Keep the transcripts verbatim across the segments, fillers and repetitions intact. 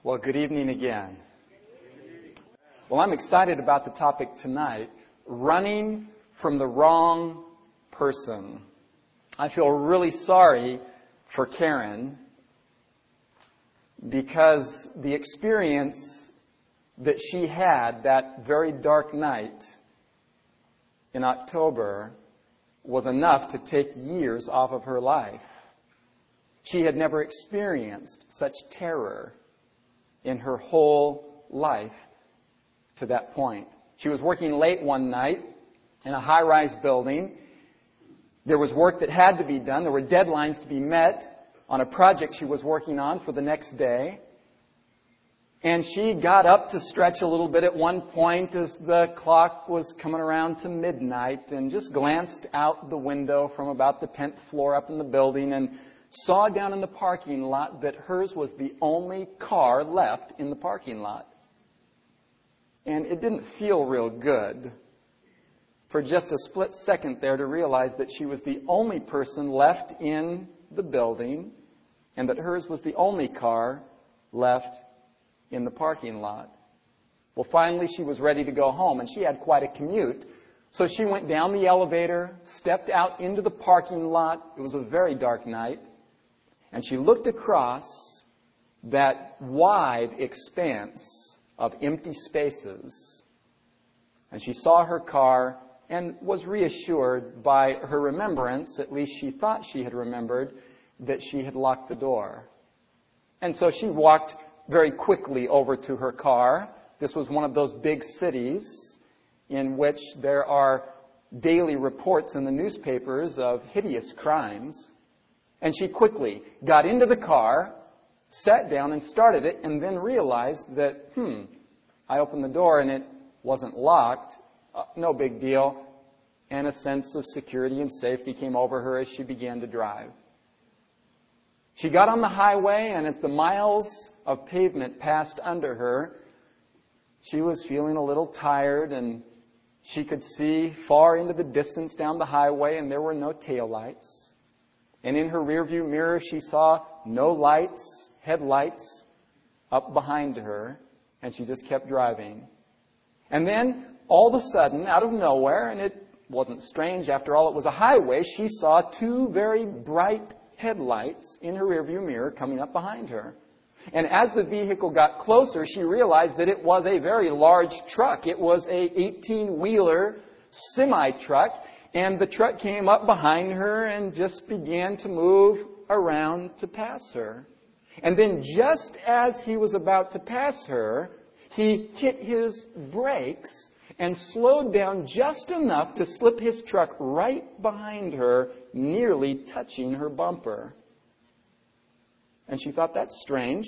Well, good evening again. Well, I'm excited about the topic tonight, running from the wrong person. I feel really sorry for Karen because the experience that she had that very dark night in October was enough to take years off of her life. She had never experienced such terror in her whole life to that point. She was working late one night in a high-rise building. There was work that had to be done. There were deadlines to be met on a project she was working on for the next day. And she got up to stretch a little bit at one point as the clock was coming around to midnight and just glanced out the window from about the tenth floor up in the building and saw down in the parking lot that hers was the only car left in the parking lot. And it didn't feel real good for just a split second there to realize that she was the only person left in the building and that hers was the only car left in the parking lot. Well, finally she was ready to go home, and she had quite a commute. So she went down the elevator, stepped out into the parking lot. It was a very dark night. And she looked across that wide expanse of empty spaces. And she saw her car and was reassured by her remembrance, at least she thought she had remembered, that she had locked the door. And so she walked very quickly over to her car. This was one of those big cities in which there are daily reports in the newspapers of hideous crimes. And she quickly got into the car, sat down and started it, and then realized that, hmm, I opened the door and it wasn't locked. Uh, no big deal. And a sense of security and safety came over her as she began to drive. She got on the highway, and as the miles of pavement passed under her, she was feeling a little tired, and she could see far into the distance down the highway, and there were no taillights. And in her rearview mirror, she saw no lights, headlights up behind her, and she just kept driving. And then, all of a sudden, out of nowhere, and it wasn't strange, after all, it was a highway, she saw two very bright headlights in her rearview mirror coming up behind her. And as the vehicle got closer, she realized that it was a very large truck. It was a eighteen-wheeler semi-truck. And the truck came up behind her and just began to move around to pass her. And then just as he was about to pass her, he hit his brakes and slowed down just enough to slip his truck right behind her, nearly touching her bumper. And she thought, that's strange.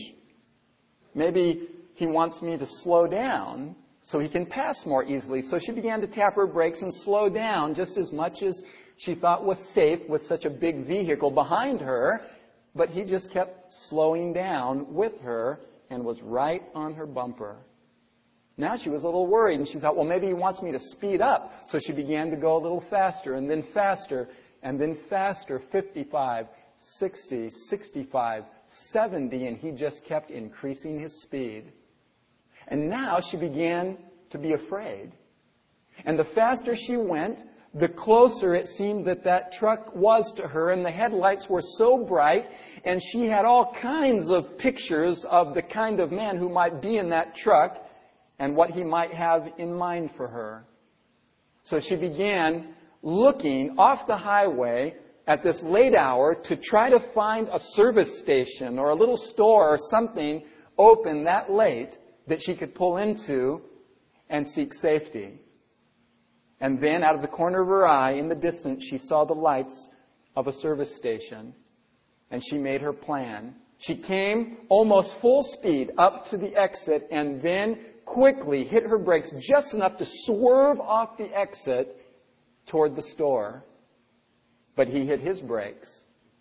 Maybe he wants me to slow down so he can pass more easily. So she began to tap her brakes and slow down just as much as she thought was safe with such a big vehicle behind her. But he just kept slowing down with her and was right on her bumper. Now she was a little worried, and she thought, well, maybe he wants me to speed up. So she began to go a little faster, and then faster, and then faster, fifty-five, sixty, sixty-five, seventy, and he just kept increasing his speed. And now she began to be afraid. And the faster she went, the closer it seemed that that truck was to her, and the headlights were so bright, and she had all kinds of pictures of the kind of man who might be in that truck and what he might have in mind for her. So she began looking off the highway at this late hour to try to find a service station or a little store or something open that late that she could pull into and seek safety. And then out of the corner of her eye, in the distance, she saw the lights of a service station. And she made her plan. She came almost full speed up to the exit and then quickly hit her brakes just enough to swerve off the exit toward the store. But he hit his brakes.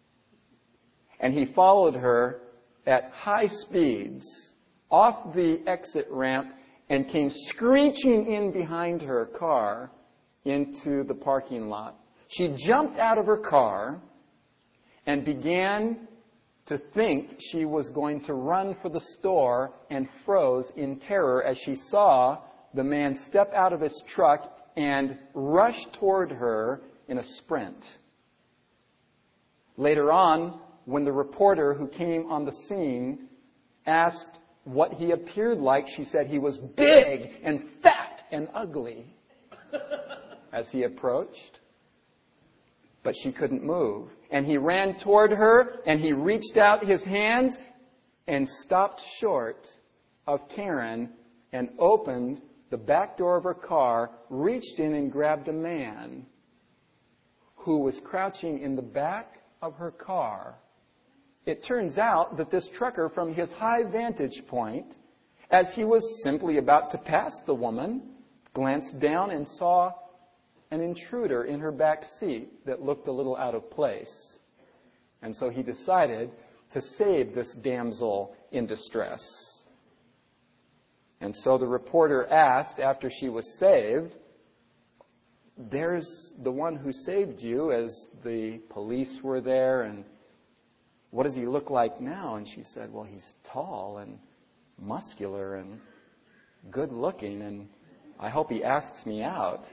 And he followed her at high speeds off the exit ramp and came screeching in behind her car into the parking lot. She jumped out of her car and began to think she was going to run for the store and froze in terror as she saw the man step out of his truck and rush toward her in a sprint. Later on, when the reporter who came on the scene asked what he appeared like, she said he was big and fat and ugly as he approached. But she couldn't move. And he ran toward her, and he reached out his hands and stopped short of Karen and opened the back door of her car, reached in and grabbed a man who was crouching in the back of her car. It turns out that this trucker, from his high vantage point, as he was simply about to pass the woman, glanced down and saw an intruder in her back seat that looked a little out of place. And so he decided to save this damsel in distress. And so the reporter asked, after she was saved, "There's the one who saved you," as the police were there, "and what does he look like now?" And she said, "Well, he's tall and muscular and good looking, and I hope he asks me out."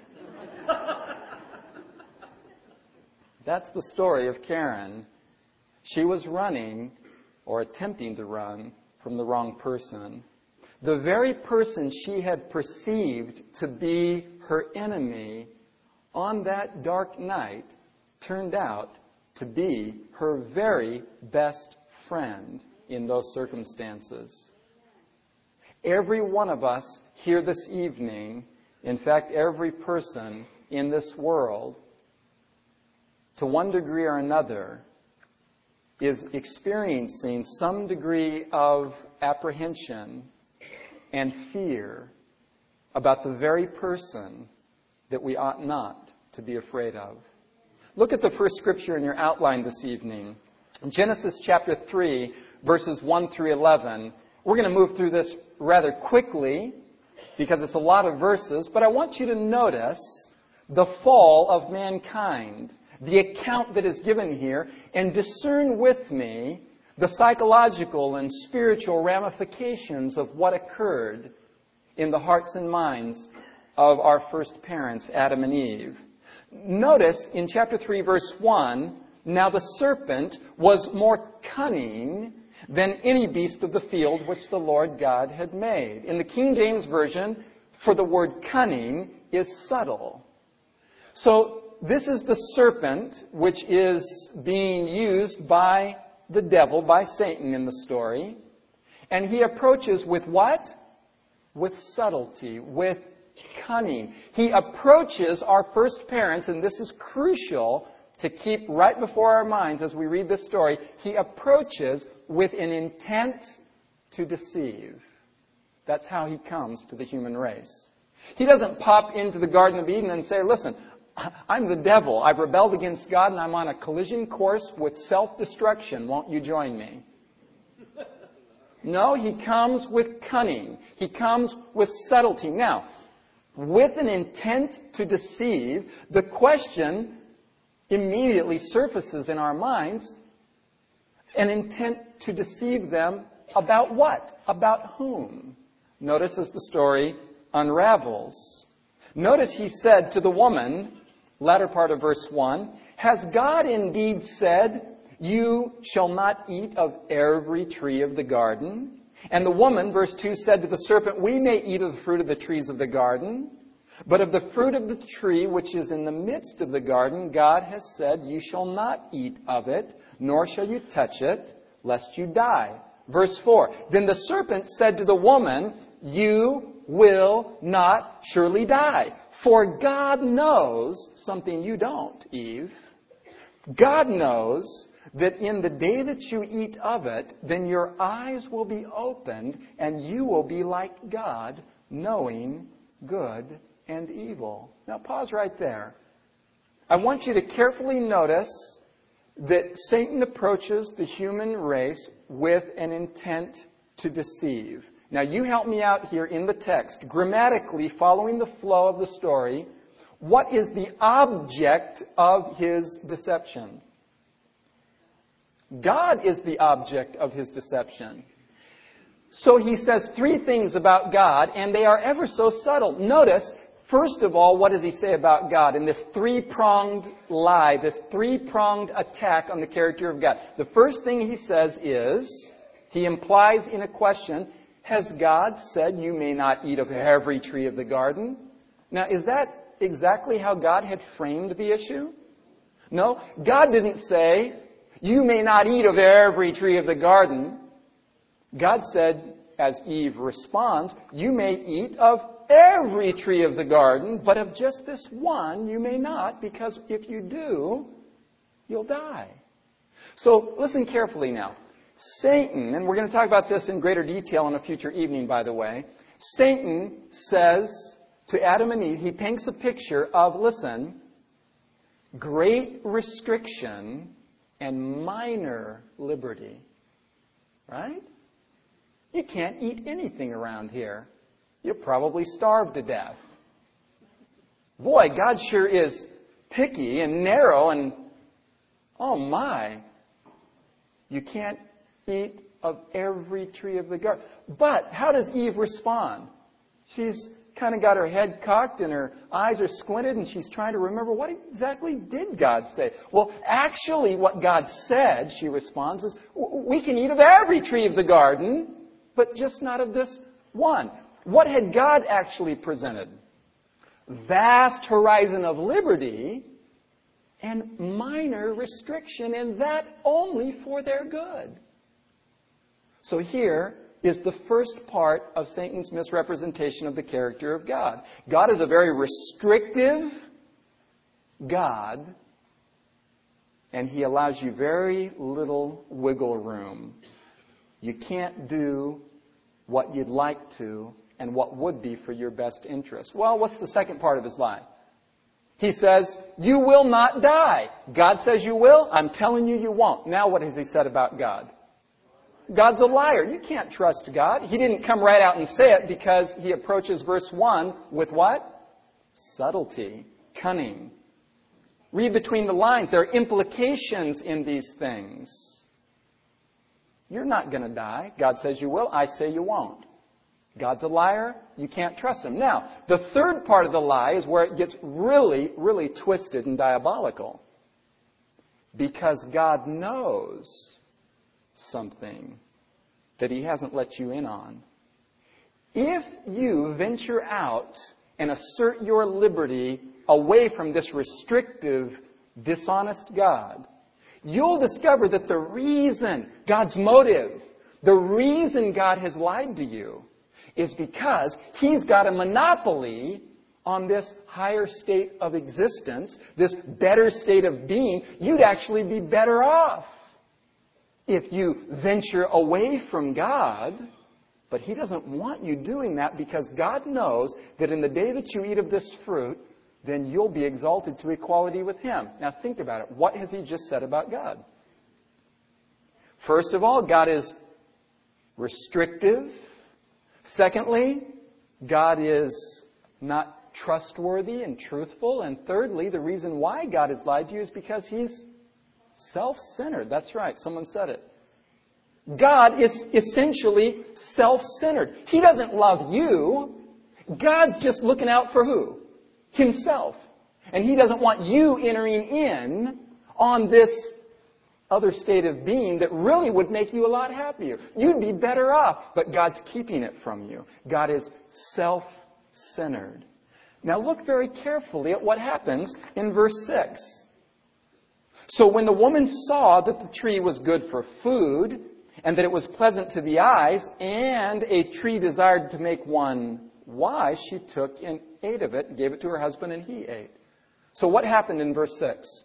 That's the story of Karen. She was running, or attempting to run, from the wrong person. The very person she had perceived to be her enemy on that dark night turned out to be her very best friend in those circumstances. Every one of us here this evening, in fact, every person in this world, to one degree or another, is experiencing some degree of apprehension and fear about the very person that we ought not to be afraid of. Look at the first scripture in your outline this evening. In Genesis chapter three, verses one through eleven. We're going to move through this rather quickly because it's a lot of verses, but I want you to notice the fall of mankind, the account that is given here, and discern with me the psychological and spiritual ramifications of what occurred in the hearts and minds of our first parents, Adam and Eve. Notice in chapter three, verse one, "Now the serpent was more cunning than any beast of the field which the Lord God had made." In the King James Version, for the word cunning is subtle. So this is the serpent which is being used by the devil, by Satan in the story. And he approaches with what? With subtlety, with cunning. He approaches our first parents, and this is crucial to keep right before our minds as we read this story. He approaches with an intent to deceive. That's how he comes to the human race. He doesn't pop into the Garden of Eden and say, "Listen, I'm the devil. I've rebelled against God and I'm on a collision course with self-destruction. Won't you join me?" No, he comes with cunning. He comes with subtlety. Now, with an intent to deceive, the question immediately surfaces in our minds, an intent to deceive them about what? About whom? Notice as the story unravels. Notice he said to the woman, latter part of verse one, "Has God indeed said, 'You shall not eat of every tree of the garden'? And the woman," verse two, "said to the serpent, 'We may eat of the fruit of the trees of the garden. But of the fruit of the tree which is in the midst of the garden, God has said, you shall not eat of it, nor shall you touch it, lest you die.'" Verse four, "Then the serpent said to the woman, 'You will not surely die. For God knows,'" something you don't, Eve, "God knows that in the day that you eat of it, then your eyes will be opened, and you will be like God, knowing good and evil." Now pause right there. I want you to carefully notice that Satan approaches the human race with an intent to deceive. Now you help me out here in the text, grammatically following the flow of the story. What is the object of his deception? God is the object of his deception. So he says three things about God, and they are ever so subtle. Notice, first of all, what does he say about God in this three-pronged lie, this three-pronged attack on the character of God? The first thing he says is, he implies in a question, has God said you may not eat of every tree of the garden? Now, is that exactly how God had framed the issue? No, God didn't say, you may not eat of every tree of the garden. God said, as Eve responds, you may eat of every tree of the garden, but of just this one you may not, because if you do, you'll die. So listen carefully now. Satan, and we're going to talk about this in greater detail in a future evening, by the way. Satan says to Adam and Eve, he paints a picture of, listen, great restriction and minor liberty. Right? You can't eat anything around here. You'll probably starve to death. Boy, God sure is picky and narrow and, oh my, you can't eat of every tree of the garden. But how does Eve respond? She's kind of got her head cocked and her eyes are squinted and she's trying to remember, what exactly did God say? Well, actually what God said, she responds, is we can eat of every tree of the garden, but just not of this one. What had God actually presented? Vast horizon of liberty and minor restriction, and that only for their good. So here is the first part of Satan's misrepresentation of the character of God. God is a very restrictive God, and he allows you very little wiggle room. You can't do what you'd like to and what would be for your best interest. Well, what's the second part of his lie? He says, you will not die. God says you will. I'm telling you, you won't. Now what has he said about God? God's a liar. You can't trust God. He didn't come right out and say it because he approaches verse one with what? Subtlety, cunning. Read between the lines. There are implications in these things. You're not going to die. God says you will. I say you won't. God's a liar. You can't trust him. Now, the third part of the lie is where it gets really, really twisted and diabolical. Because God knows something that he hasn't let you in on. If you venture out and assert your liberty away from this restrictive, dishonest God, you'll discover that the reason, God's motive, the reason God has lied to you is because he's got a monopoly on this higher state of existence, this better state of being. You'd actually be better off if you venture away from God. But he doesn't want you doing that because God knows that in the day that you eat of this fruit, then you'll be exalted to equality with him. Now think about it. What has he just said about God? First of all, God is restrictive. Secondly, God is not trustworthy and truthful. And thirdly, the reason why God has lied to you is because he's self-centered. That's right. Someone said it. God is essentially self-centered. He doesn't love you. God's just looking out for who? Himself. And he doesn't want you entering in on this other state of being that really would make you a lot happier. You'd be better off, but God's keeping it from you. God is self-centered. Now look very carefully at what happens in verse six. So when the woman saw that the tree was good for food, and that it was pleasant to the eyes, and a tree desired to make one wise, she took and ate of it, and gave it to her husband, and he ate. So what happened in verse six?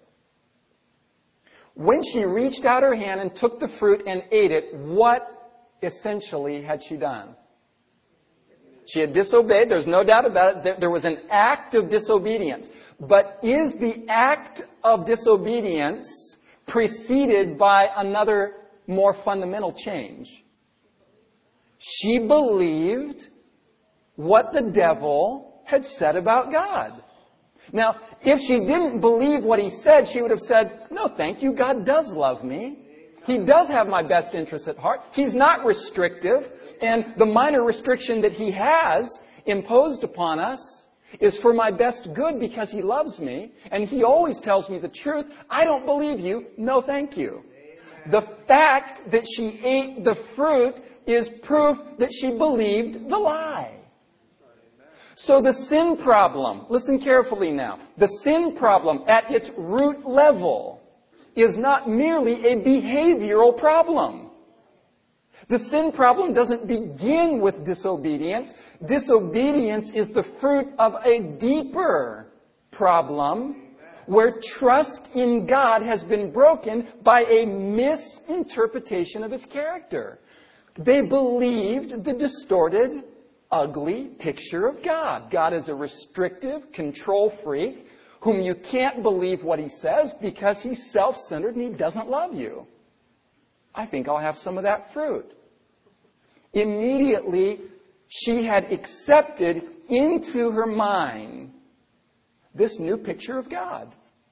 When she reached out her hand and took the fruit and ate it, what essentially had she done? She had disobeyed. There's no doubt about it. There was an act of disobedience. But is the act of disobedience preceded by another more fundamental change? She believed what the devil had said about God. Now, if she didn't believe what he said, she would have said, no, thank you, God does love me. He does have my best interests at heart. He's not restrictive. And the minor restriction that He has imposed upon us is for my best good because He loves me. And He always tells me the truth. I don't believe you. No, thank you. The fact that she ate the fruit is proof that she believed the lie. So the sin problem, listen carefully now, the sin problem at its root level is not merely a behavioral problem. The sin problem doesn't begin with disobedience. Disobedience is the fruit of a deeper problem where trust in God has been broken by a misinterpretation of His character. They believed the distorted, ugly picture of God. God is a restrictive, control freak whom you can't believe what He says because He's self-centered and He doesn't love you. I think I'll have some of that fruit. Immediately, she had accepted into her mind this new picture of God.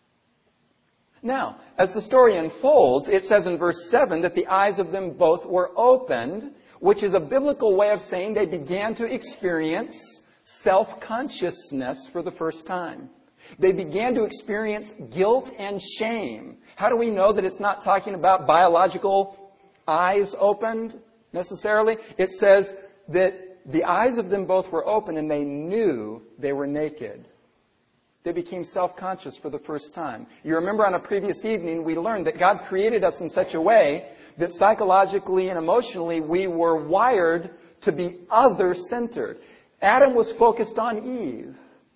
Now, as the story unfolds, it says in verse seven that the eyes of them both were opened, which is a biblical way of saying they began to experience self-consciousness for the first time. They began to experience guilt and shame. How do we know that it's not talking about biological eyes opened necessarily? It says that the eyes of them both were open and they knew they were naked. They became self-conscious for the first time. You remember on a previous evening we learned that God created us in such a way that psychologically and emotionally we were wired to be other-centered. Adam was focused on Eve,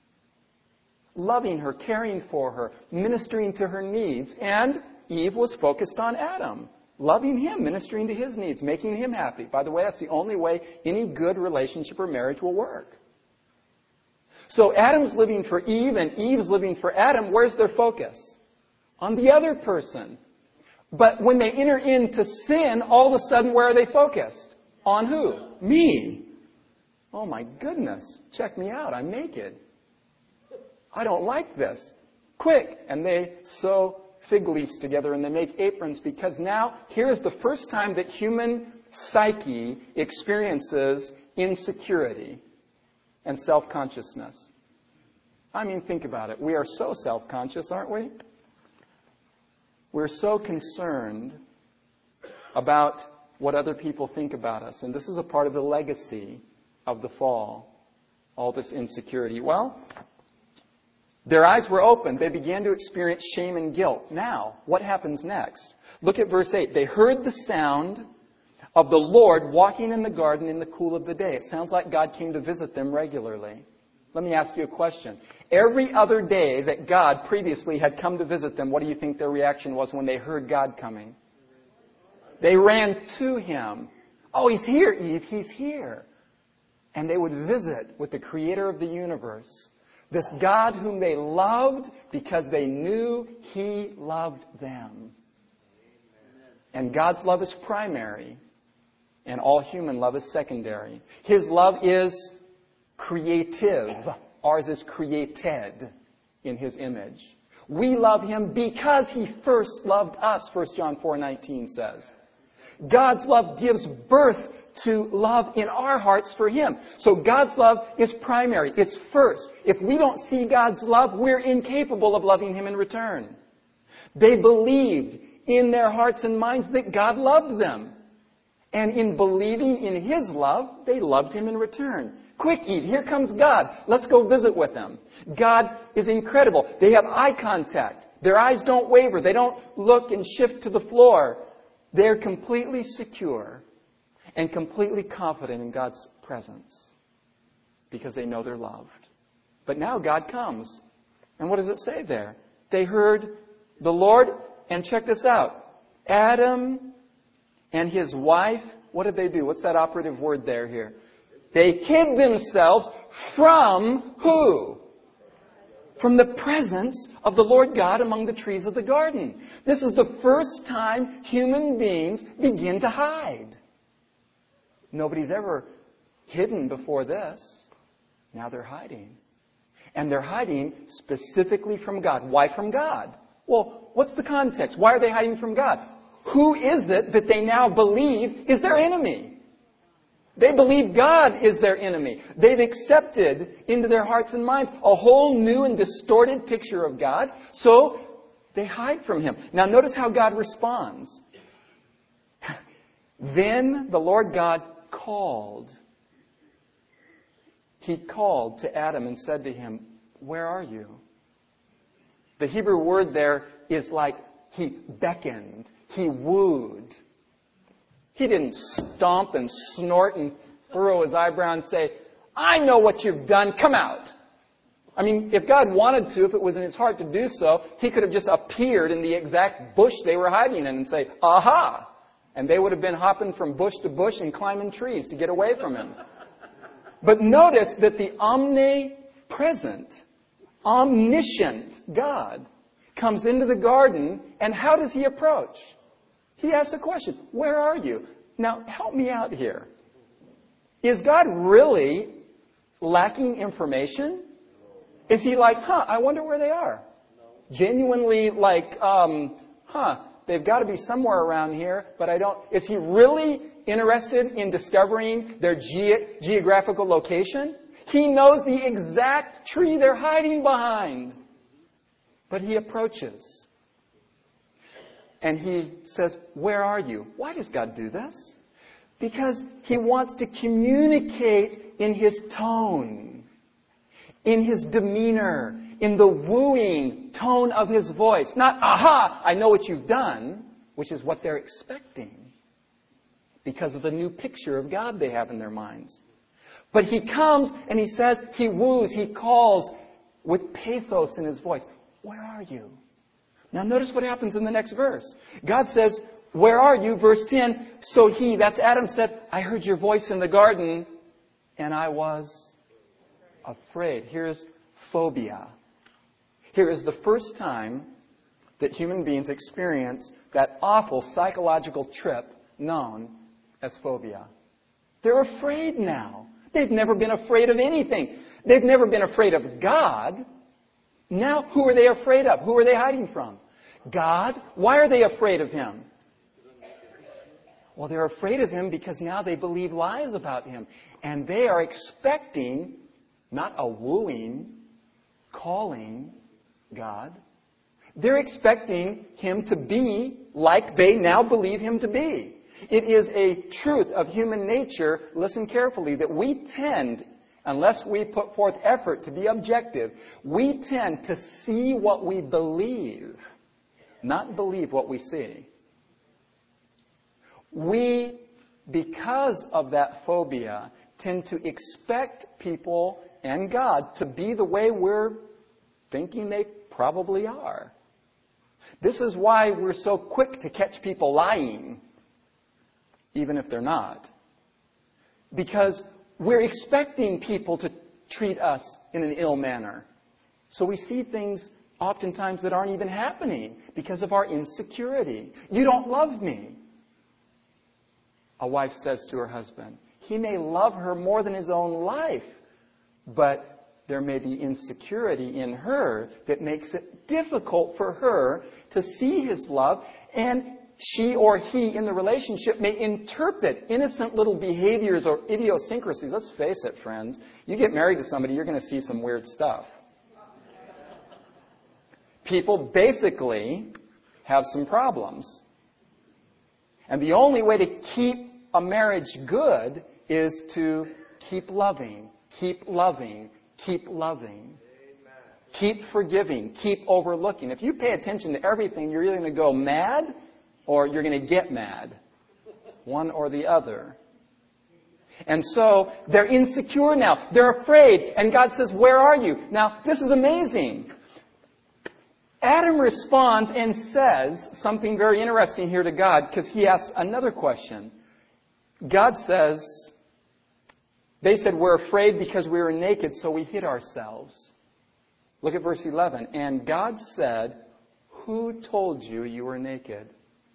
loving her, caring for her, ministering to her needs. And Eve was focused on Adam, loving him, ministering to his needs, making him happy. By the way, that's the only way any good relationship or marriage will work. So Adam's living for Eve and Eve's living for Adam. Where's their focus? On the other person. But when they enter into sin, all of a sudden, where are they focused? On who? Me. Oh my goodness. Check me out. I'm naked. I don't like this. Quick. And they sew fig leaves together and they make aprons because now here's the first time that human psyche experiences insecurity and self-consciousness. I mean, think about it. We are so self-conscious, aren't we? We're so concerned about what other people think about us. And this is a part of the legacy of the fall, all this insecurity. Well, their eyes were opened. They began to experience shame and guilt. Now, what happens next? Look at verse eight. They heard the sound of the Lord walking in the garden in the cool of the day. It sounds like God came to visit them regularly. Let me ask you a question. Every other day that God previously had come to visit them, what do you think their reaction was when they heard God coming? They ran to Him. Oh, He's here, Eve. He's here. And they would visit with the Creator of the universe, this God whom they loved because they knew He loved them. And God's love is primary. And all human love is secondary. His love is creative. Ours is created in His image. We love Him because He first loved us, First John four nineteen says. God's love gives birth to love in our hearts for Him. So God's love is primary. It's first. If we don't see God's love, we're incapable of loving Him in return. They believed in their hearts and minds that God loved them. And in believing in His love, they loved Him in return. Quick, Eve, here comes God. Let's go visit with Him. God is incredible. They have eye contact. Their eyes don't waver. They don't look and shift to the floor. They're completely secure and completely confident in God's presence because they know they're loved. But now God comes. And what does it say there? They heard the Lord, and check this out. Adam and his wife, what did they do? What's that operative word there here? They hid themselves from who? From the presence of the Lord God among the trees of the garden. This is the first time human beings begin to hide. Nobody's ever hidden before this. Now they're hiding. And they're hiding specifically from God. Why from God? Well, what's the context? Why are they hiding from God? Who is it that they now believe is their enemy? They believe God is their enemy. They've accepted into their hearts and minds a whole new and distorted picture of God, so they hide from Him. Now notice how God responds. Then the Lord God called. He called to Adam and said to him, "Where are you?" The Hebrew word there is like He beckoned. He wooed. He didn't stomp and snort and furrow His eyebrow and say, "I know what you've done. Come out." I mean, if God wanted to, if it was in His heart to do so, He could have just appeared in the exact bush they were hiding in and say, "Aha!" And they would have been hopping from bush to bush and climbing trees to get away from Him. But notice that the omnipresent, omniscient God comes into the garden, and how does He approach? He asks a question, "Where are you?" Now, help me out here. Is God really lacking information? Is He like, huh, I wonder where they are? Genuinely like, um, huh, they've got to be somewhere around here, but I don't... Is He really interested in discovering their ge- geographical location? He knows the exact tree they're hiding behind. But He approaches. And He says, "Where are you?" Why does God do this? Because He wants to communicate in His tone, in His demeanor, in the wooing tone of His voice. Not, "Aha, I know what you've done," which is what they're expecting because of the new picture of God they have in their minds. But He comes and He says, He woos, He calls with pathos in His voice. "Where are you?" Now notice what happens in the next verse. God says, "Where are you?" Verse ten, "So he," that's Adam, "said, I heard your voice in the garden, and I was afraid." Here's phobia. Here is the first time that human beings experience that awful psychological trip known as phobia. They're afraid now. They've never been afraid of anything. They've never been afraid of God. Now, who are they afraid of? Who are they hiding from? God. Why are they afraid of Him? Well, they're afraid of Him because now they believe lies about Him. And they are expecting not a wooing, calling God. They're expecting Him to be like they now believe Him to be. It is a truth of human nature, listen carefully, that we tend, unless we put forth effort to be objective, we tend to see what we believe, not believe what we see. We, because of that phobia, tend to expect people and God to be the way we're thinking they probably are. This is why we're so quick to catch people lying, even if they're not. Because we're expecting people to treat us in an ill manner. So we see things oftentimes that aren't even happening because of our insecurity. "You don't love me," a wife says to her husband. He may love her more than his own life, but there may be insecurity in her that makes it difficult for her to see his love, and she or he in the relationship may interpret innocent little behaviors or idiosyncrasies. Let's face it, friends. You get married to somebody, you're going to see some weird stuff. People basically have some problems. And the only way to keep a marriage good is to keep loving, keep loving, keep loving. Keep forgiving, keep overlooking. If you pay attention to everything, you're either going to go mad or you're going to get mad. One or the other. And so they're insecure now. They're afraid. And God says, "Where are you?" Now, this is amazing. Adam responds and says something very interesting here to God, because he asks another question. God says, they said, "We're afraid because we were naked, so we hid ourselves." Look at verse eleven. "And God said, 'Who told you you were naked?'"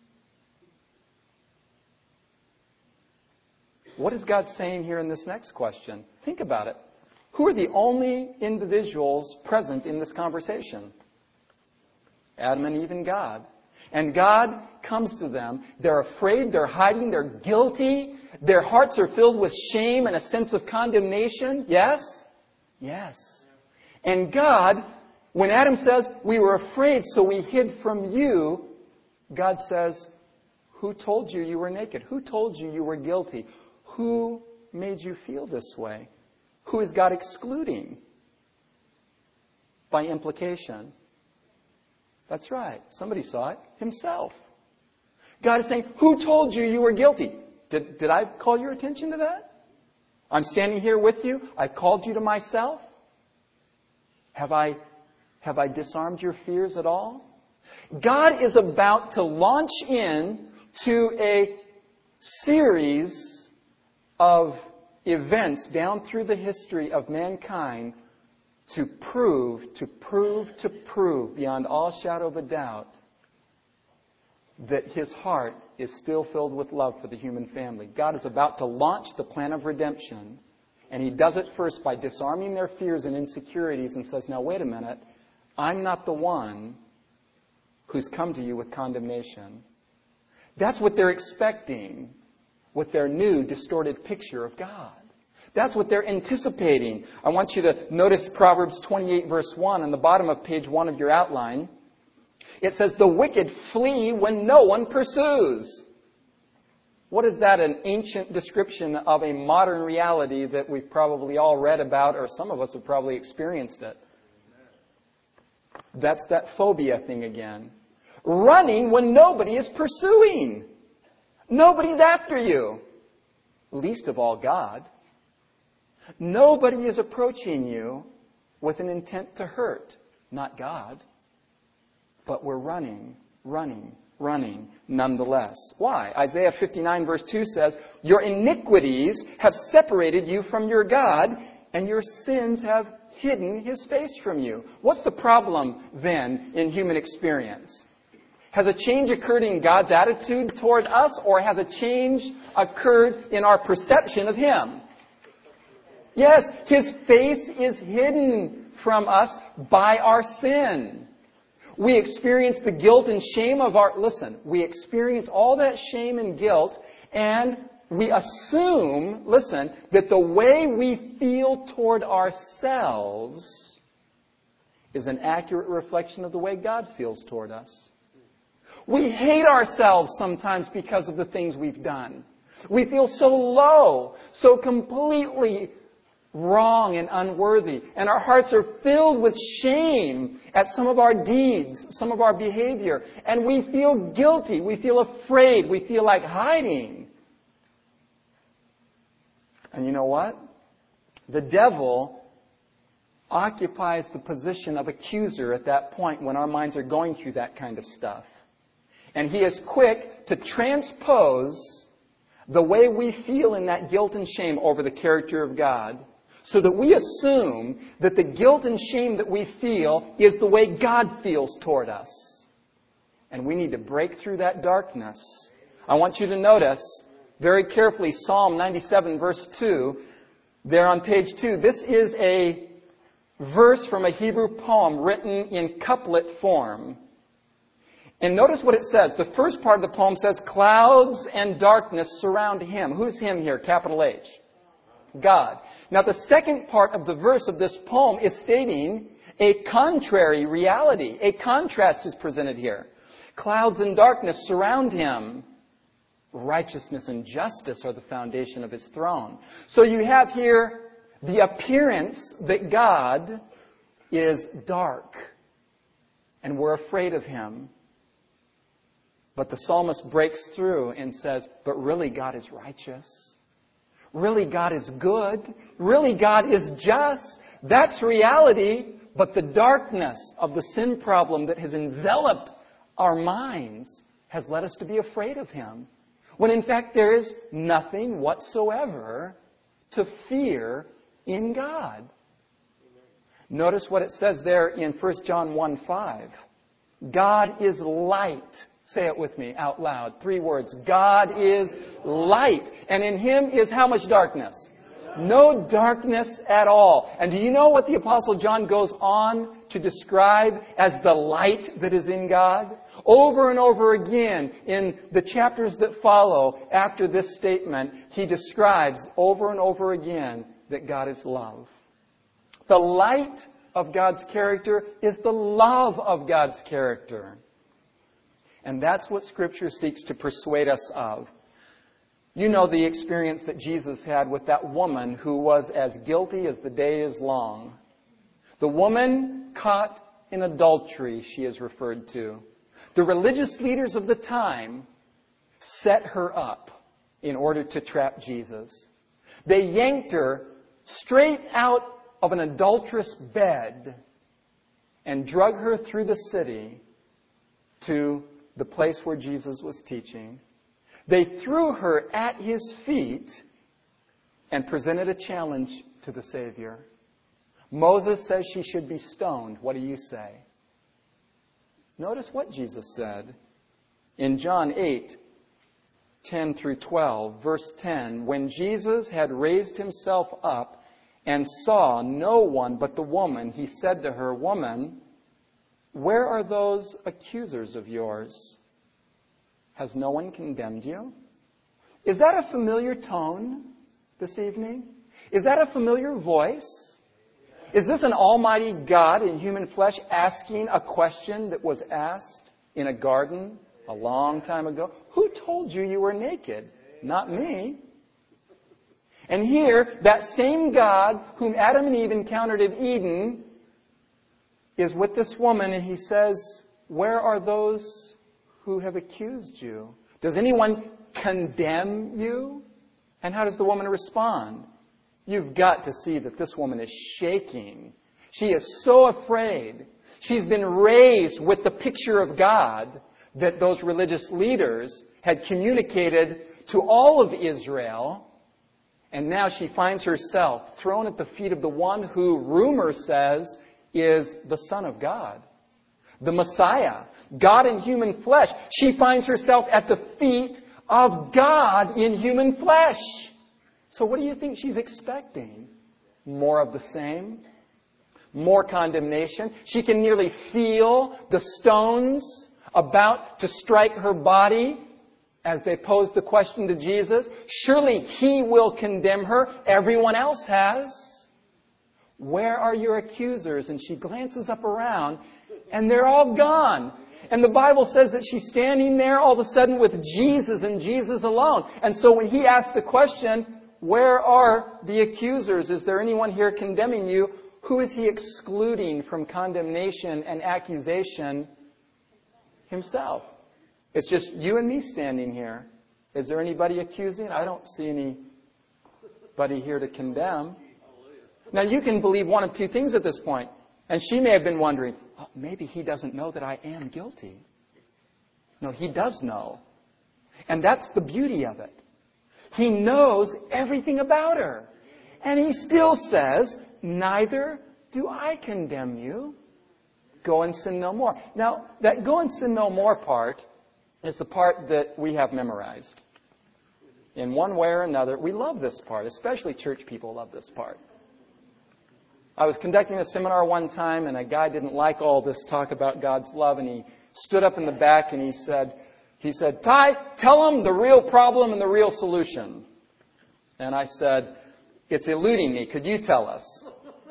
What is God saying here in this next question? Think about it. Who are the only individuals present in this conversation? Adam and Eve and God. And God comes to them. They're afraid, they're hiding, they're guilty. Their hearts are filled with shame and a sense of condemnation. Yes? Yes. And God, when Adam says, we were afraid, so we hid from you, God says, who told you you were naked? Who told you you were guilty? Who made you feel this way? Who is God excluding? By implication. That's right. Somebody saw it. Himself. God is saying, who told you you were guilty? Did, did I call your attention to that? I'm standing here with you. I called you to myself. Have I, have I disarmed your fears at all? God is about to launch in to a series of events down through the history of mankind to prove, to prove, to prove beyond all shadow of a doubt that His heart is still filled with love for the human family. God is about to launch the plan of redemption, and He does it first by disarming their fears and insecurities and says, now wait a minute, I'm not the one who's come to you with condemnation. That's what they're expecting with their new distorted picture of God. That's what they're anticipating. I want you to notice Proverbs twenty-eight verse one on the bottom of page one of your outline. It says, the wicked flee when no one pursues. What is that? An ancient description of a modern reality that we've probably all read about, or some of us have probably experienced it. That's that phobia thing again. Running when nobody is pursuing. Nobody's after you. Least of all God. Nobody is approaching you with an intent to hurt. Not God. But we're running, running, running nonetheless. Why? Isaiah fifty-nine verse two says, your iniquities have separated you from your God, and your sins have hidden His face from you. What's the problem then in human experience? Has a change occurred in God's attitude toward us, or has a change occurred in our perception of Him? Yes, His face is hidden from us by our sin. We experience the guilt and shame of our... Listen, we experience all that shame and guilt, and we assume, listen, that the way we feel toward ourselves is an accurate reflection of the way God feels toward us. We hate ourselves sometimes because of the things we've done. We feel so low, so completely wrong and unworthy. And our hearts are filled with shame at some of our deeds, some of our behavior. And we feel guilty. We feel afraid. We feel like hiding. And you know what? The devil occupies the position of accuser at that point when our minds are going through that kind of stuff. And he is quick to transpose the way we feel in that guilt and shame over the character of God, so that we assume that the guilt and shame that we feel is the way God feels toward us. And we need to break through that darkness. I want you to notice very carefully Psalm ninety-seven verse two, there on page two. This is a verse from a Hebrew poem written in couplet form. And notice what it says. The first part of the poem says, clouds and darkness surround Him. Who's Him here? Capital H. God. Now the second part of the verse of this poem is stating a contrary reality. A contrast is presented here. Clouds and darkness surround Him. Righteousness and justice are the foundation of His throne. So you have here the appearance that God is dark. And we're afraid of Him. But the psalmist breaks through and says, but really God is righteous. Really God is good. Really God is just. That's reality. But the darkness of the sin problem that has enveloped our minds has led us to be afraid of Him. When in fact there is nothing whatsoever to fear in God. Notice what it says there in First John one five. God is light. Say it with me out loud. Three words. God is light. And in Him is how much darkness? No darkness at all. And do you know what the Apostle John goes on to describe as the light that is in God? Over and over again in the chapters that follow after this statement, he describes over and over again that God is love. The light of God's character is the love of God's character. And that's what Scripture seeks to persuade us of. You know the experience that Jesus had with that woman who was as guilty as the day is long. The woman caught in adultery, she is referred to. The religious leaders of the time set her up in order to trap Jesus. They yanked her straight out of an adulterous bed and drug her through the city to the place where Jesus was teaching. They threw her at His feet and presented a challenge to the Savior. Moses says she should be stoned. What do you say? Notice what Jesus said in John eight, ten through twelve, verse ten. When Jesus had raised Himself up and saw no one but the woman, He said to her, "Woman, where are those accusers of yours? Has no one condemned you?" Is that a familiar tone this evening? Is that a familiar voice? Is this an almighty God in human flesh asking a question that was asked in a garden a long time ago? Who told you you were naked? Not me. And here, that same God whom Adam and Eve encountered in Eden is with this woman, and He says, "Where are those who have accused you? Does anyone condemn you?" And how does the woman respond? You've got to see that this woman is shaking. She is so afraid. She's been raised with the picture of God that those religious leaders had communicated to all of Israel. And now she finds herself thrown at the feet of the one who, rumor says, is the Son of God, the Messiah, God in human flesh. She finds herself at the feet of God in human flesh. So what do you think she's expecting? More of the same? More condemnation? She can nearly feel the stones about to strike her body as they pose the question to Jesus. Surely He will condemn her. Everyone else has. Where are your accusers? And she glances up around, and they're all gone. And the Bible says that she's standing there all of a sudden with Jesus and Jesus alone. And so when He asks the question, "Where are the accusers? Is there anyone here condemning you?" Who is He excluding from condemnation and accusation? Himself. It's just you and me standing here. Is there anybody accusing? I don't see anybody here to condemn. Now you can believe one of two things at this point. And she may have been wondering, oh, maybe He doesn't know that I am guilty. No, He does know. And that's the beauty of it. He knows everything about her. And He still says, "Neither do I condemn you. Go and sin no more." Now, that "go and sin no more" part is the part that we have memorized. In one way or another, we love this part. Especially church people love this part. I was conducting a seminar one time, and a guy didn't like all this talk about God's love, and he stood up in the back and he said, He said, "Ty, tell them the real problem and the real solution." And I said, "It's eluding me. Could you tell us?"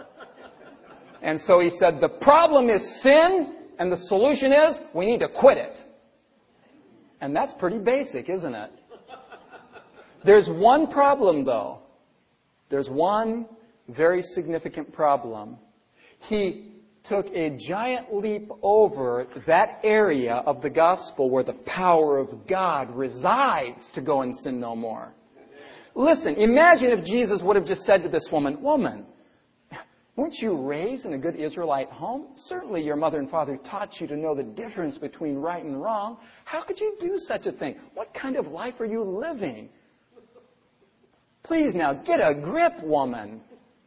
And so he said, "The problem is sin, and the solution is we need to quit it." And that's pretty basic, isn't it? There's one problem, though. There's one very significant problem. He took a giant leap over that area of the gospel where the power of God resides to go and sin no more. Listen, imagine if Jesus would have just said to this woman, "Woman, weren't you raised in a good Israelite home? Certainly your mother and father taught you to know the difference between right and wrong. How could you do such a thing? What kind of life are you living? Please now, get a grip, woman,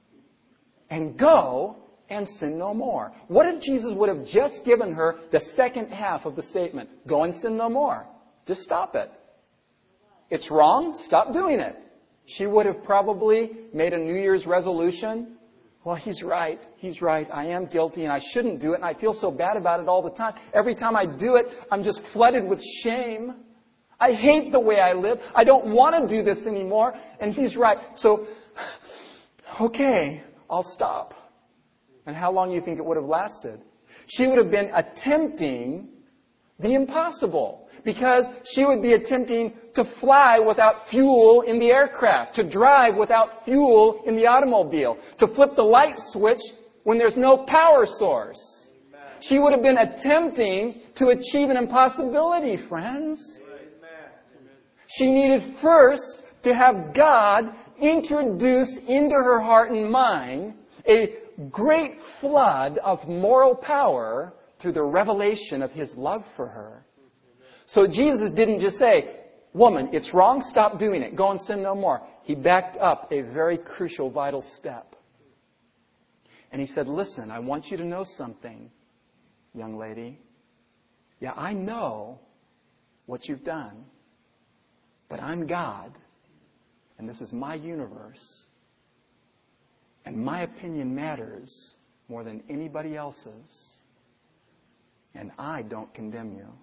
and go and sin no more." What if Jesus would have just given her the second half of the statement? Go and sin no more. Just stop it. It's wrong. Stop doing it. She would have probably made a New Year's resolution. Well, he's right. He's right. I am guilty and I shouldn't do it. And I feel so bad about it all the time. Every time I do it, I'm just flooded with shame. I hate the way I live. I don't want to do this anymore. And he's right. So, okay, I'll stop. And how long do you think it would have lasted? She would have been attempting the impossible, because she would be attempting to fly without fuel in the aircraft, to drive without fuel in the automobile, to flip the light switch when there's no power source. She would have been attempting to achieve an impossibility, friends. She needed first to have God introduce into her heart and mind a great flood of moral power through the revelation of His love for her. So Jesus didn't just say, woman, it's wrong, stop doing it, go and sin no more. He backed up a very crucial, vital step. And He said, listen, I want you to know something, young lady. Yeah, I know what you've done, but I'm God, and this is my universe, and my opinion matters more than anybody else's. And I don't condemn you.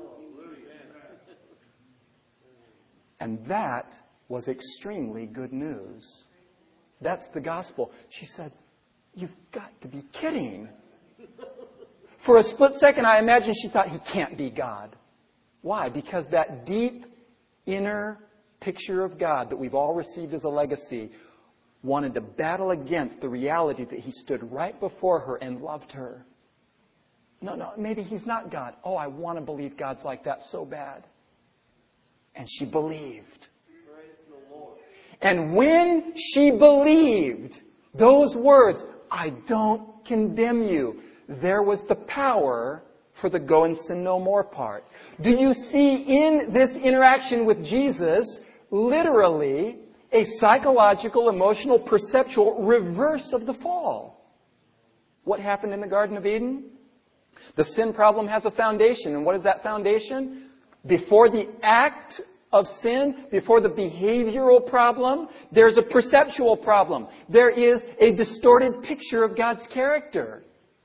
And that was extremely good news. That's the gospel. She said, you've got to be kidding. For a split second, I imagine she thought, he can't be God. Why? Because that deep inner picture of God that we've all received as a legacy wanted to battle against the reality that He stood right before her and loved her. No, no, maybe He's not God. Oh, I want to believe God's like that so bad. And she believed. And when she believed those words, I don't condemn you, there was the power for the go and sin no more part. Do you see in this interaction with Jesus, literally, a psychological, emotional, perceptual reverse of the fall? What happened in the Garden of Eden? The sin problem has a foundation. And what is that foundation? Before the act of sin, before the behavioral problem, there's a perceptual problem. There is a distorted picture of God's character.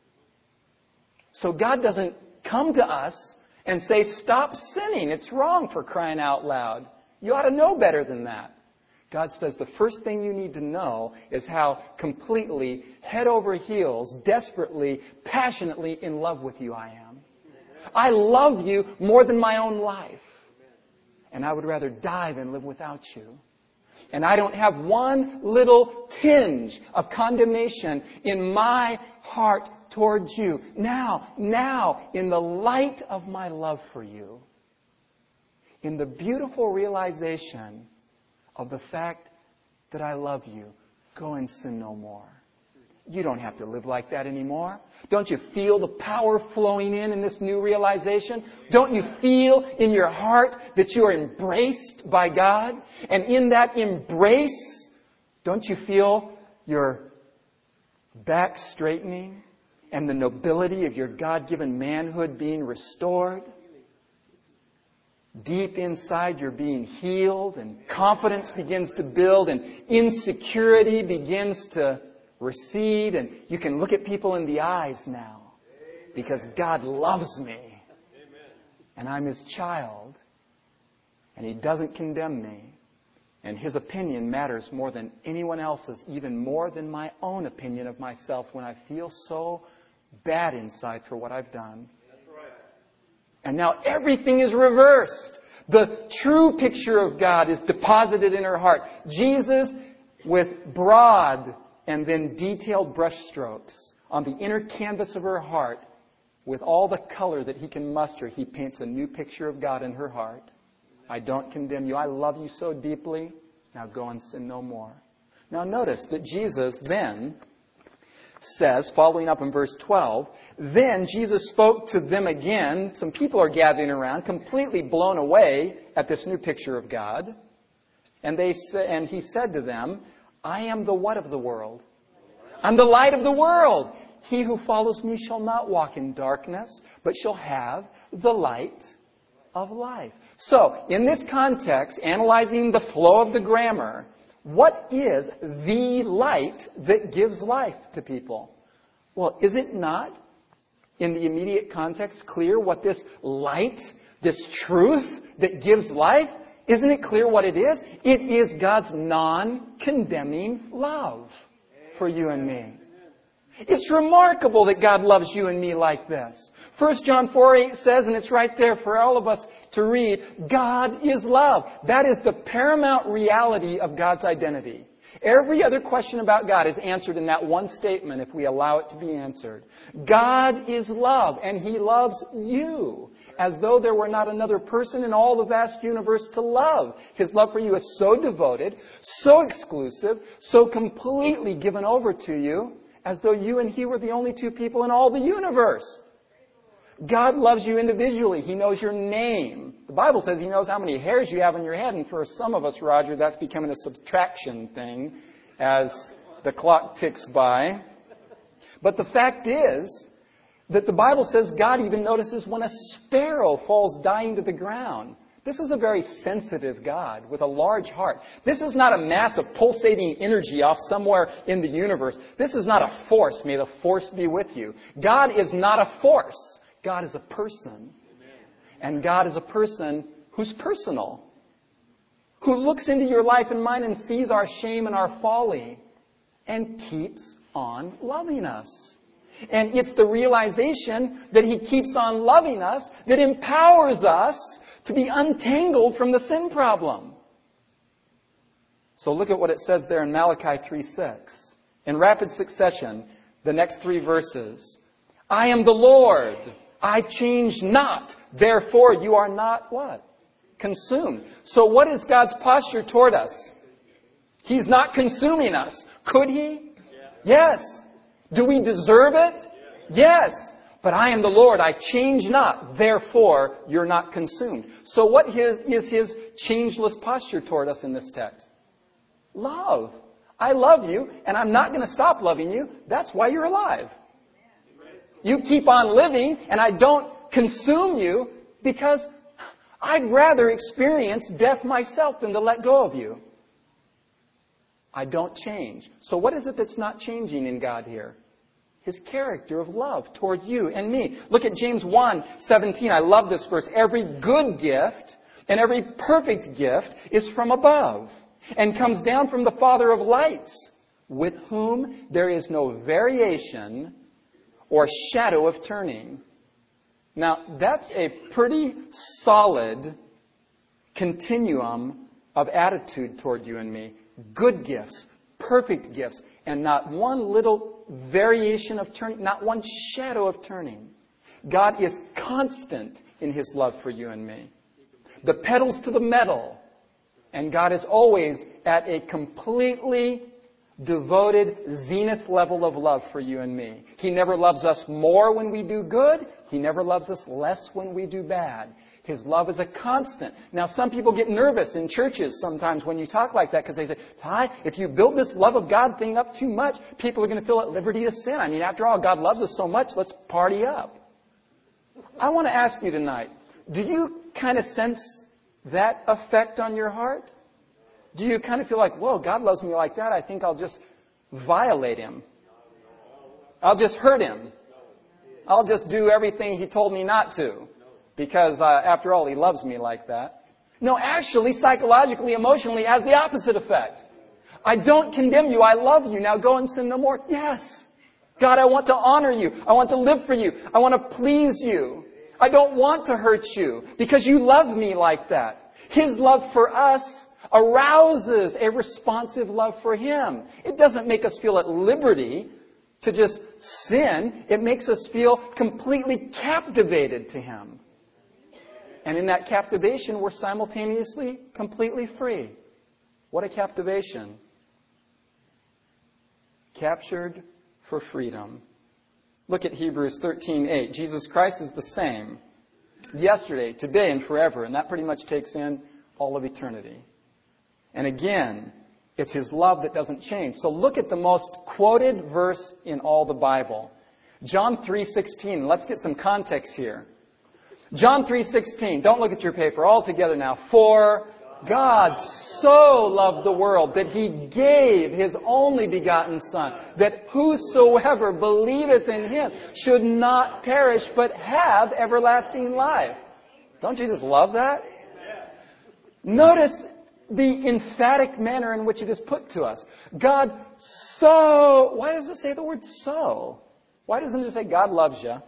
So God doesn't come to us and say, stop sinning. It's wrong, for crying out loud. You ought to know better than that. God says the first thing you need to know is how completely, head over heels, desperately, passionately in love with you I am. I love you more than my own life. And I would rather die than live without you. And I don't have one little tinge of condemnation in my heart towards you. Now, now, in the light of my love for you, in the beautiful realization of the fact that I love you, go and sin no more. You don't have to live like that anymore. Don't you feel the power flowing in in this new realization? Don't you feel in your heart that you are embraced by God? And in that embrace, don't you feel your back straightening and the nobility of your God-given manhood being restored? Deep inside, you're being healed, and confidence begins to build, and insecurity begins to recede, and you can look at people in the eyes now because God loves me, and I'm His child, and He doesn't condemn me, and His opinion matters more than anyone else's, even more than my own opinion of myself when I feel so bad inside for what I've done. And now everything is reversed. The true picture of God is deposited in her heart. Jesus, with broad and then detailed brushstrokes on the inner canvas of her heart, with all the color that He can muster, He paints a new picture of God in her heart. I don't condemn you. I love you so deeply. Now go and sin no more. Now notice that Jesus then says, following up in verse twelve, then Jesus spoke to them again. Some people are gathering around, completely blown away at this new picture of God. And they sa- and He said to them, I am the what of the world? I'm the light of the world. He who follows me shall not walk in darkness, but shall have the light of life. So, in this context, analyzing the flow of the grammar, What is the light that gives life to people? Well, is it not, in the immediate context, clear what this light, this truth that gives life, isn't it clear what it is? It is God's non-condemning love for you and me. It's remarkable that God loves you and me like this. First John four eight says, and it's right there for all of us to read, God is love. That is the paramount reality of God's identity. Every other question about God is answered in that one statement if we allow it to be answered. God is love, and He loves you as though there were not another person in all the vast universe to love. His love for you is so devoted, so exclusive, so completely given over to you, as though you and He were the only two people in all the universe. God loves you individually. He knows your name. The Bible says He knows how many hairs you have on your head. And for some of us, Roger, that's becoming a subtraction thing as the clock ticks by. But the fact is that the Bible says God even notices when a sparrow falls dying to the ground. This is a very sensitive God with a large heart. This is not a mass of pulsating energy off somewhere in the universe. This is not a force. May the force be with you. God is not a force. God is a person. And God is a person who's personal. Who looks into your life and mine and sees our shame and our folly and keeps on loving us. And it's the realization that He keeps on loving us that empowers us to be untangled from the sin problem. So look at what it says there in Malachi three six. In rapid succession, the next three verses. I am the Lord. I change not. Therefore, you are not what? Consumed. So what is God's posture toward us? He's not consuming us. Could He? Yes. Do we deserve it? Yes. But I am the Lord, I change not, therefore you're not consumed. So what his, is His changeless posture toward us in this text? Love. I love you, and I'm not going to stop loving you. That's why you're alive. You keep on living, and I don't consume you because I'd rather experience death myself than to let go of you. I don't change. So what is it that's not changing in God here? His character of love toward you and me. Look at James one seventeen. I love this verse. Every good gift and every perfect gift is from above and comes down from the Father of lights, with whom there is no variation or shadow of turning. Now, that's a pretty solid continuum of attitude toward you and me. Good gifts, perfect gifts, and not one little variation of turning, not one shadow of turning. God is constant in His love for you and me. The pedals to the metal. And God is always at a completely devoted zenith level of love for you and me. He never loves us more when we do good. He never loves us less when we do bad. His love is a constant. Now, some people get nervous in churches sometimes when you talk like that because they say, Ty, if you build this love of God thing up too much, people are going to feel at liberty to sin. I mean, after all, God loves us so much, let's party up. I want to ask you tonight, do you kind of sense that effect on your heart? Do you kind of feel like, whoa, God loves me like that, I think I'll just violate Him. I'll just hurt Him. I'll just do everything He told me not to. Because, uh, after all, He loves me like that. No, actually, psychologically, emotionally, it has the opposite effect. I don't condemn you. I love you. Now go and sin no more. Yes. God, I want to honor you. I want to live for you. I want to please you. I don't want to hurt you because you love me like that. His love for us arouses a responsive love for Him. It doesn't make us feel at liberty to just sin. It makes us feel completely captivated to Him. And in that captivation, we're simultaneously completely free. What a captivation. Captured for freedom. Look at Hebrews thirteen eight. Jesus Christ is the same yesterday, today, and forever. And that pretty much takes in all of eternity. And again, it's His love that doesn't change. So look at the most quoted verse in all the Bible. John three sixteen. Let's get some context here. John three sixteen. Don't look at your paper. All together now. For God so loved the world that He gave His only begotten Son, that whosoever believeth in Him should not perish but have everlasting life. Don't you just love that? Notice the emphatic manner in which it is put to us. God so... Why does it say the word so? Why doesn't it say God loves you?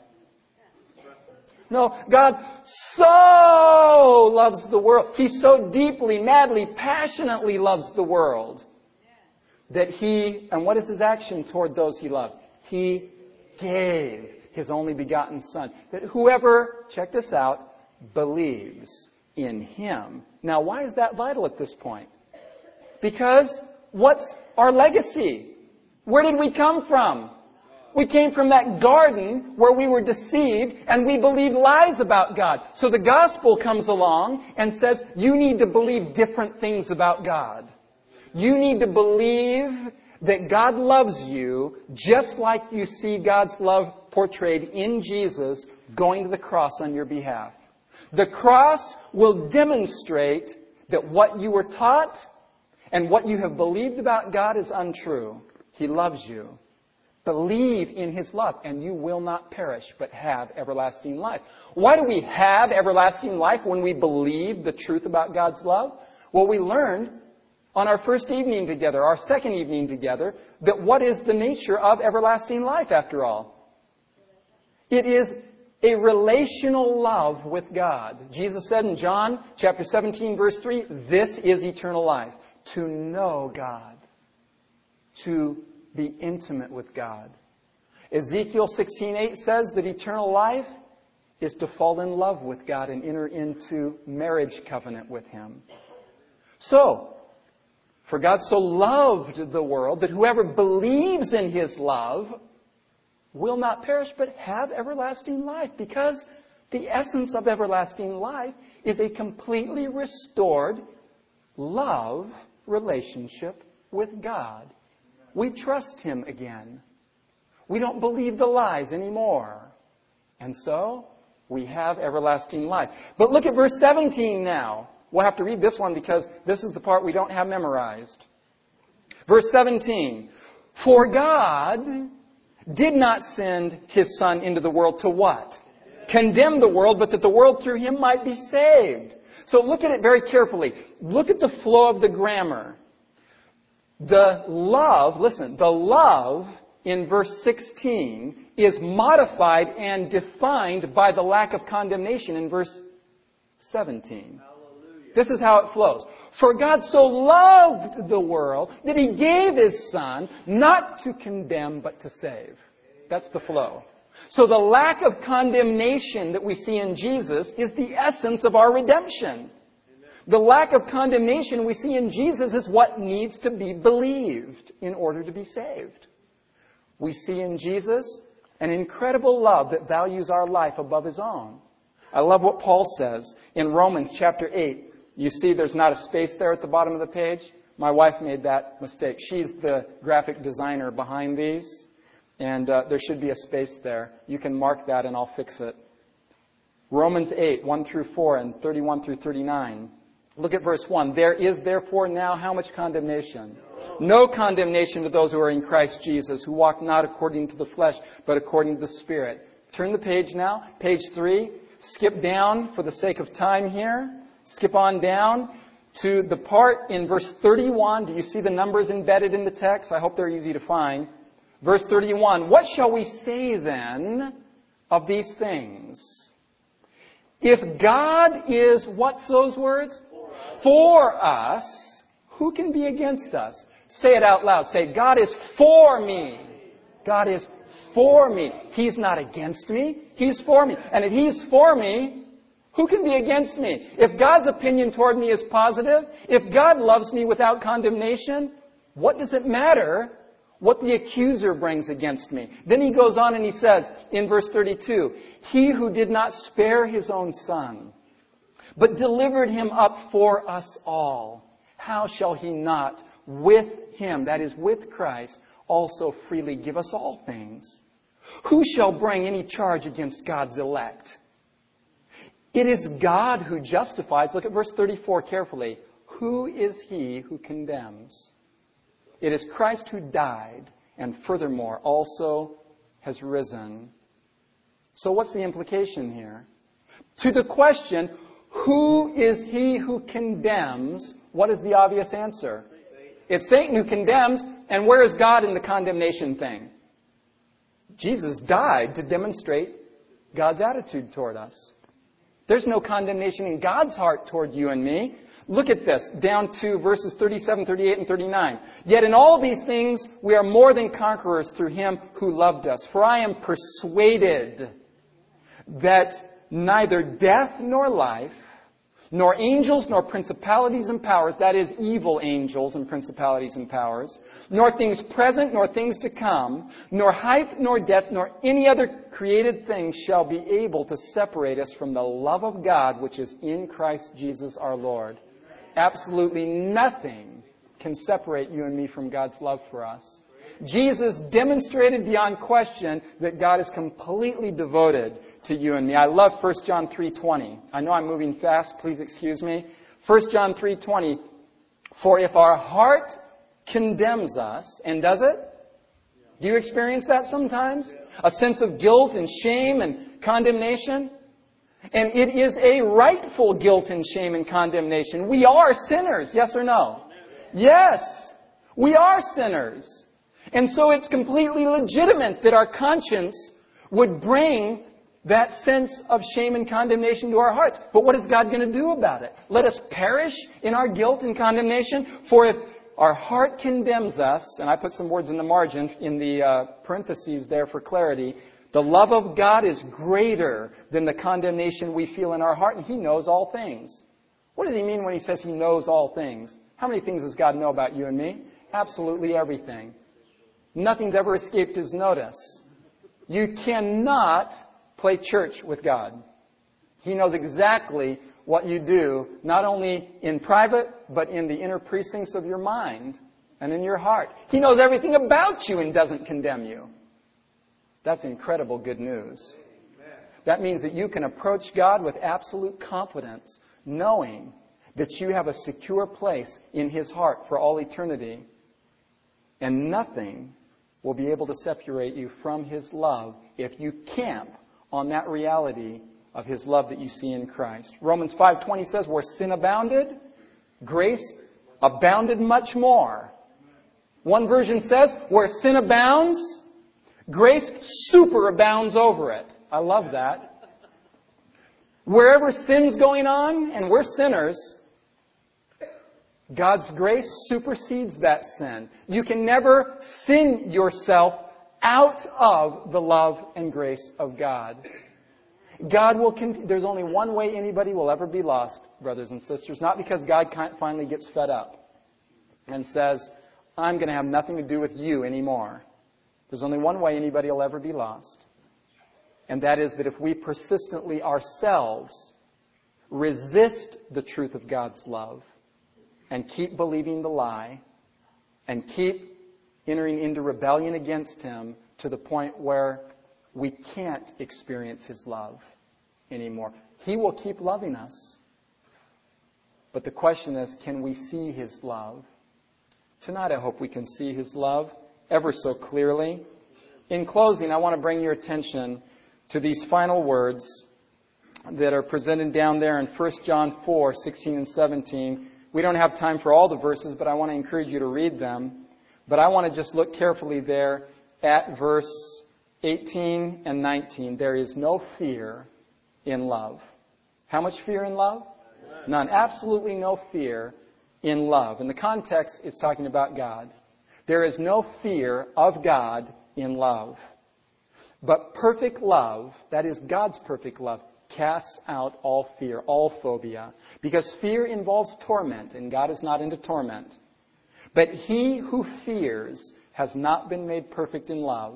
No, God so loves the world. He so deeply, madly, passionately loves the world that He, and what is His action toward those He loves? He gave His only begotten Son. That whoever, check this out, believes in Him. Now, why is that vital at this point? Because what's our legacy? Where did we come from? We came from that garden where we were deceived and we believed lies about God. So the gospel comes along and says, you need to believe different things about God. You need to believe that God loves you just like you see God's love portrayed in Jesus going to the cross on your behalf. The cross will demonstrate that what you were taught and what you have believed about God is untrue. He loves you. Believe in His love, and you will not perish, but have everlasting life. Why do we have everlasting life when we believe the truth about God's love? Well, we learned on our first evening together, our second evening together, that what is the nature of everlasting life, after all? It is a relational love with God. Jesus said in John chapter seventeen, verse three, this is eternal life, to know God, to be intimate with God. Ezekiel sixteen eight says that eternal life is to fall in love with God and enter into marriage covenant with Him. So, for God so loved the world that whoever believes in His love will not perish but have everlasting life, because the essence of everlasting life is a completely restored love relationship with God. We trust Him again. We don't believe the lies anymore. And so, we have everlasting life. But look at verse seventeen now. We'll have to read this one because this is the part we don't have memorized. Verse seventeen. For God did not send His Son into the world to what? Condemn the world, but that the world through Him might be saved. So look at it very carefully. Look at the flow of the grammar. The love, listen, the love in verse sixteen is modified and defined by the lack of condemnation in verse seventeen. Hallelujah. This is how it flows. For God so loved the world that He gave His Son not to condemn but to save. That's the flow. So the lack of condemnation that we see in Jesus is the essence of our redemption. The lack of condemnation we see in Jesus is what needs to be believed in order to be saved. We see in Jesus an incredible love that values our life above His own. I love what Paul says in Romans chapter eight. You see there's not a space there at the bottom of the page. My wife made that mistake. She's the graphic designer behind these. And uh, there should be a space there. You can mark that and I'll fix it. Romans eight, one through four and thirty-one through thirty-nine. Look at verse one. There is therefore now how much condemnation? No condemnation to those who are in Christ Jesus, who walk not according to the flesh, but according to the Spirit. Turn the page now. Page three. Skip down for the sake of time here. Skip on down to the part in verse thirty-one. Do you see the numbers embedded in the text? I hope they're easy to find. Verse thirty-one. What shall we say then of these things? If God is, what's those words? For us, who can be against us? Say it out loud. Say, God is for me. God is for me. He's not against me. He's for me. And if He's for me, who can be against me? If God's opinion toward me is positive, if God loves me without condemnation, what does it matter what the accuser brings against me? Then he goes on and he says in verse thirty-two, He who did not spare His own Son, but delivered Him up for us all, how shall He not with Him, that is with Christ, also freely give us all things? Who shall bring any charge against God's elect? It is God who justifies. Look at verse thirty-four carefully. who is he who condemns? It is Christ who died and furthermore also has risen. So what's the implication here? To the question, who is he who condemns? What is the obvious answer? It's Satan who condemns, and where is God in the condemnation thing? Jesus died to demonstrate God's attitude toward us. There's no condemnation in God's heart toward you and me. Look at this, down to verses thirty-seven, thirty-eight, and thirty-nine. Yet in all these things we are more than conquerors through him who loved us. For I am persuaded that neither death nor life, nor angels, nor principalities and powers, that is, evil angels and principalities and powers, nor things present, nor things to come, nor height, nor depth, nor any other created thing shall be able to separate us from the love of God which is in Christ Jesus our Lord. Absolutely nothing can separate you and me from God's love for us. Jesus demonstrated beyond question that God is completely devoted to you and me. I love First John three twenty. I know I'm moving fast. Please excuse me. First John three twenty. For if our heart condemns us, and does it? Do you experience that sometimes? A sense of guilt and shame and condemnation? And it is a rightful guilt and shame and condemnation. We are sinners, yes or no? Yes, we are sinners. And so it's completely legitimate that our conscience would bring that sense of shame and condemnation to our hearts. But what is God going to do about it? Let us perish in our guilt and condemnation? For if our heart condemns us, and I put some words in the margin, in the uh, parentheses there for clarity, the love of God is greater than the condemnation we feel in our heart, and He knows all things. What does He mean when He says He knows all things? How many things does God know about you and me? Absolutely everything. Nothing's ever escaped His notice. You cannot play church with God. He knows exactly what you do, not only in private, but in the inner precincts of your mind and in your heart. He knows everything about you and doesn't condemn you. That's incredible good news. That means that you can approach God with absolute confidence, knowing that you have a secure place in His heart for all eternity. And nothing will be able to separate you from His love if you camp on that reality of His love that you see in Christ. Romans five twenty says, where sin abounded, grace abounded much more. One version says, where sin abounds, grace superabounds over it. I love that. Wherever sin's going on, and we're sinners, God's grace supersedes that sin. You can never sin yourself out of the love and grace of God. God will. Cont- There's only one way anybody will ever be lost, brothers and sisters. Not because God finally gets fed up and says, I'm going to have nothing to do with you anymore. There's only one way anybody will ever be lost. And that is that if we persistently ourselves resist the truth of God's love and keep believing the lie and keep entering into rebellion against Him to the point where we can't experience His love anymore. He will keep loving us. But the question is, can we see His love? Tonight I hope we can see His love ever so clearly. In closing, I want to bring your attention to these final words that are presented down there in First John four, sixteen and seventeen. We don't have time for all the verses, but I want to encourage you to read them. But I want to just look carefully there at verse eighteen and nineteen. There is no fear in love. How much fear in love? None. Absolutely no fear in love. And the context is talking about God. There is no fear of God in love. But perfect love, that is God's perfect love, casts out all fear, all phobia. Because fear involves torment, and God is not into torment. But he who fears has not been made perfect in love.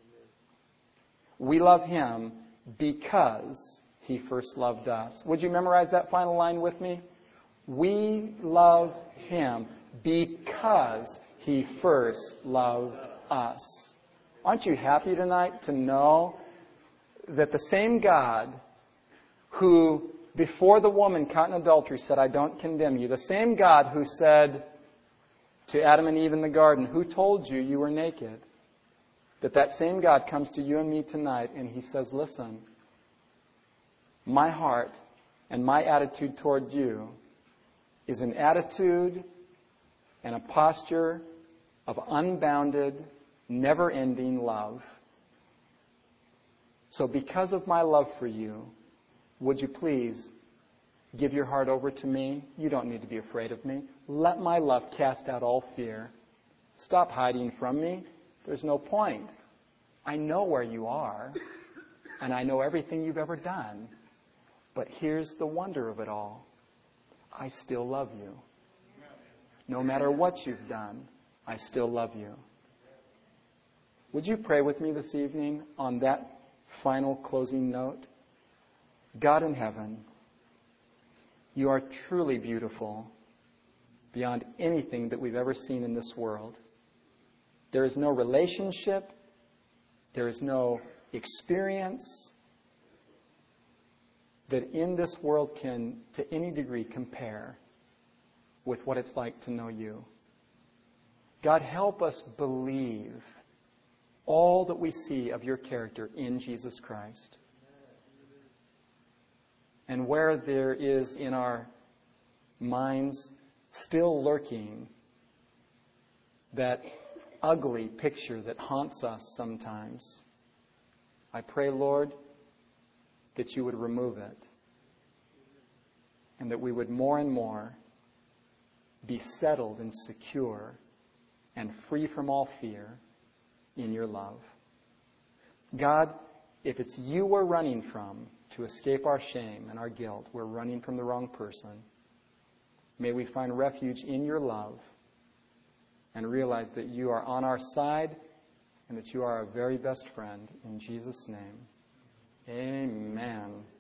We love Him because He first loved us. Would you memorize that final line with me? We love Him because He first loved us. Aren't you happy tonight to know that the same God who before the woman caught in adultery said, I don't condemn you, the same God who said to Adam and Eve in the garden, who told you you were naked, that that same God comes to you and me tonight and He says, listen, my heart and my attitude toward you is an attitude and a posture of unbounded, never-ending love. So because of my love for you, would you please give your heart over to me? You don't need to be afraid of me. Let my love cast out all fear. Stop hiding from me. There's no point. I know where you are, and I know everything you've ever done. But here's the wonder of it all. I still love you. No matter what you've done, I still love you. Would you pray with me this evening on that final closing note? God in heaven, you are truly beautiful beyond anything that we've ever seen in this world. There is no relationship, there is no experience that in this world can, to any degree, compare with what it's like to know you. God, help us believe all that we see of your character in Jesus Christ. And where there is in our minds still lurking that ugly picture that haunts us sometimes, I pray, Lord, that you would remove it and that we would more and more be settled and secure and free from all fear in your love. God, if it's you we're running from to escape our shame and our guilt, we're running from the wrong person. May we find refuge in your love and realize that you are on our side and that you are our very best friend. In Jesus' name, amen.